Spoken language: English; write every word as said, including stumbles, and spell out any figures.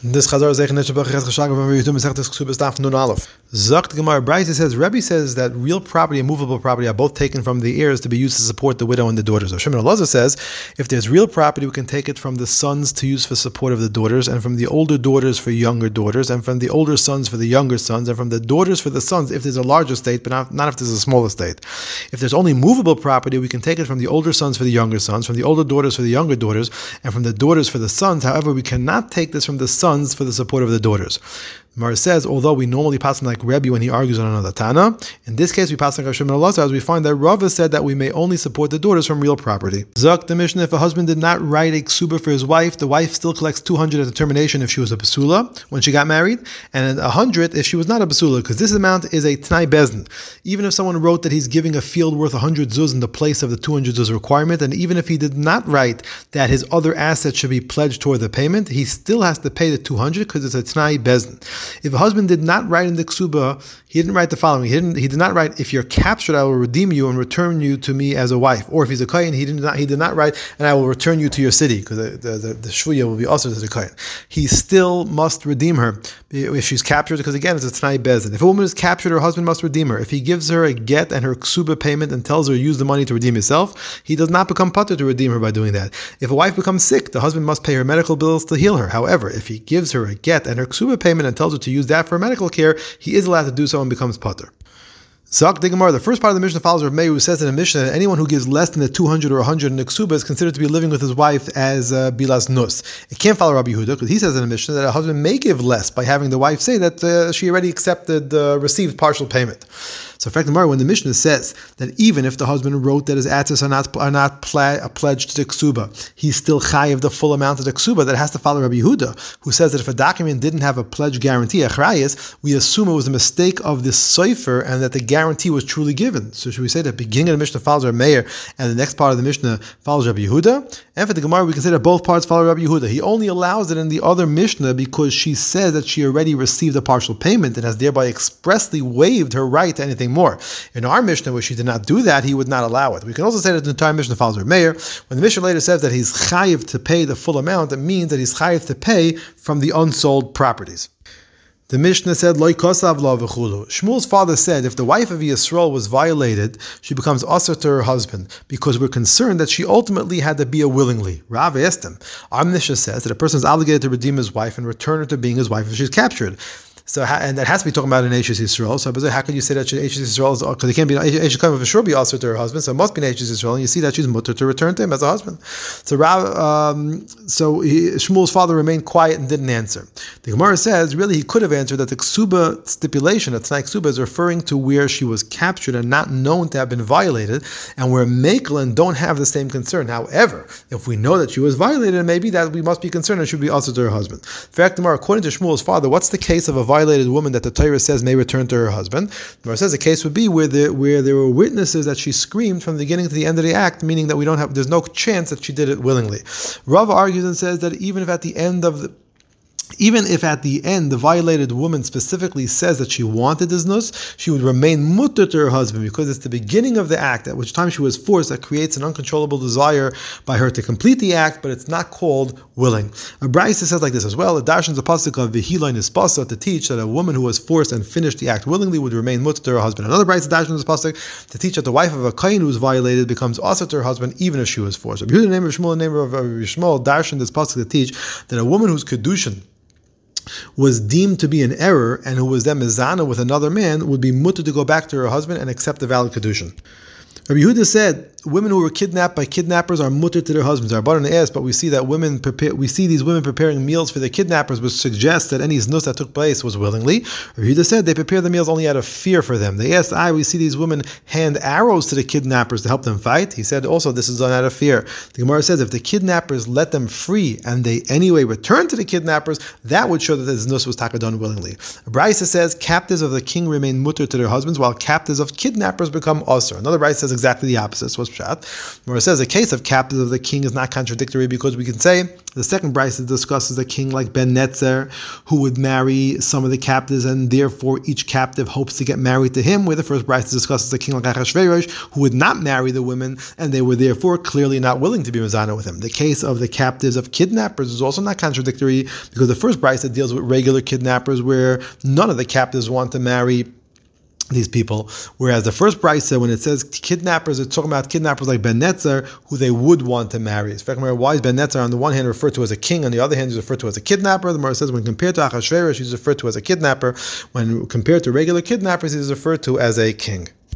This Chazar Zeichen Neshabach Ches Chashagav when we do Masechtas Ksubas Daf Nun Aleph. Zakt Gemara Brayta says Rebbe says that real property and movable property are both taken from the heirs to be used to support the widow and the daughters. So Shimon Elazar says if there's real property, we can take it from the sons to use for support of the daughters, and from the older daughters for younger daughters, and from the older sons for the younger sons, and from the daughters for the sons if there's a larger estate, but not, not if there's a small estate. If there's only movable property, we can take it from the older sons for the younger sons, from the older daughters for the younger daughters, and from the daughters for the sons. However, we cannot take this from the sons for the support of the daughters. Gemara says, although we normally pass like Rebbe when he argues on another Tana, in this case we pass like Shimon Elazar, as we find that Rava said that we may only support the daughters from real property. Zak the Mishnah, if a husband did not write a ksuba for his wife, the wife still collects two hundred at the termination if she was a basula when she got married, and one hundred if she was not a basula, because this amount is a t'nai bezdin. Even if someone wrote that he's giving a field worth one hundred zuz in the place of the two hundred zuz requirement, and even if he did not write that his other assets should be pledged toward the payment, he still has to pay the two hundred because it's a t'nai bezdin. If a husband did not write in the ksuba, he didn't write the following. He didn't. He did not write, "If you're captured, I will redeem you and return you to me as a wife." Or if he's a kohen, he did not. He did not write, "And I will return you to your city," because the the, the, the shvuya will be also to the kohen. He still must redeem her if she's captured, because again, it's a t'nai bezdin. If a woman is captured, her husband must redeem her. If he gives her a get and her ksuba payment and tells her use the money to redeem himself, he does not become patur to redeem her by doing that. If a wife becomes sick, the husband must pay her medical bills to heal her. However, if he gives her a get and her ksuba payment and tells her to use that for medical care, he is allowed to do so and becomes patur. Zak the Gemara, the first part of the Mishnah follows Rav Meir, who says in the Mishnah that anyone who gives less than the two hundred or one hundred in the ksuba is considered to be living with his wife as uh, bilas nus. It can't follow Rabbi Yehuda, because he says in the Mishnah that a husband may give less by having the wife say that uh, she already accepted, uh, received partial payment. So, in fact, the Gemara, when the Mishnah says that even if the husband wrote that his assets are not are not ple- pledged to the ksuba, he's still chayiv the full amount of the ksuba, that has to follow Rabbi Yehuda, who says that if a document didn't have a pledge guarantee, achrayis, we assume it was a mistake of the sofer and that the guarantee was truly given. So, should we say that the beginning of the Mishnah follows Rabbi Meir and the next part of the Mishnah follows Rabbi Yehuda? And for the Gemara, we can say that both parts follow Rabbi Yehuda. He only allows it in the other Mishnah because she says that she already received a partial payment and has thereby expressly waived her right to anything more. In our Mishnah, where she did not do that, he would not allow it. We can also say that the entire Mishnah follows Rabbi Meir. When the Mishnah later says that he's chayiv to pay the full amount, it means that he's chayiv to pay from the unsold properties. The Mishnah said, Loi kosav lo v'chulu. Shmuel's father said, if the wife of Yisrael was violated, she becomes asur to her husband, because we're concerned that she ultimately had to be a willingly. Rav asked him. Our Mishnah says that a person is obligated to redeem his wife and return her to being his wife if she's captured. So, and that has to be talking about an Eishes Yisrael. So, how can you say that Eishes Yisrael is, because it can't be Eishes Kaim for sure be asur to her husband, so it must be an Eishes Yisrael, and you see that she's mutter to return to him as a husband. So, um, so he, Shmuel's father remained quiet and didn't answer. The Gemara says, really, he could have answered that the ksuba stipulation, that t'nai ksuba, is referring to where she was captured and not known to have been violated, and where Meklin don't have the same concern. However, if we know that she was violated, maybe that we must be concerned and should be asur to her husband. In fact, according to Shmuel's father, what's the case of a violated woman that the Torah says may return to her husband? The Torah says the case would be where there where there were witnesses that she screamed from the beginning to the end of the act, meaning that we don't have there's no chance that she did it willingly. Rav argues and says that even if at the end of the Even if at the end the violated woman specifically says that she wanted this nus, she would remain mutter to her husband, because it's the beginning of the act, at which time she was forced, that creates an uncontrollable desire by her to complete the act, but it's not called willing. A Brayta says like this as well: a darshan's a pasuk of v'hiloi nispasa, to teach that a woman who was forced and finished the act willingly would remain mutter to her husband. Another Brayta darshan's a pasuk to teach that the wife of a kohen who was violated becomes asur to her husband even if she was forced. The name of Shmuel, the name of Shmuel, darshan this pasuk to teach that a woman whose kedushin was deemed to be an error and who was then mezana with another man would be mutter to go back to her husband and accept the valid kedushin. Rabbi Yehuda said women who were kidnapped by kidnappers are mutter to their husbands. Our Baran asked, but we see that women prepare. We see these women preparing meals for their kidnappers, which suggests that any znus that took place was willingly. Rabbi Yehuda said they prepare the meals only out of fear for them. They asked, "I we see these women hand arrows to the kidnappers to help them fight." He said, also this is done out of fear. The Gemara says if the kidnappers let them free and they anyway return to the kidnappers, that would show that the znus was taka done willingly. Brayta says captives of the king remain mutter to their husbands, while captives of kidnappers become asur. Another Brayta says exactly the opposite. So what's pshat? Where it says a case of captives of the king is not contradictory because we can say the second brisa discusses a king like Ben Netzer who would marry some of the captives, and therefore each captive hopes to get married to him, where the first brisa discusses a king like Achashverosh who would not marry the women, and they were therefore clearly not willing to be mezana with him. The case of the captives of kidnappers is also not contradictory because the first brisa deals with regular kidnappers where none of the captives want to marry these people, whereas the first brisa, when it says kidnappers, it's talking about kidnappers like Ben Netzer, who they would want to marry. Why is Ben Netzer on the one hand referred to as a king, on the other hand he's referred to as a kidnapper? The Gemara says when compared to Achashverosh, he's referred to as a kidnapper. When compared to regular kidnappers, he's referred to as a king.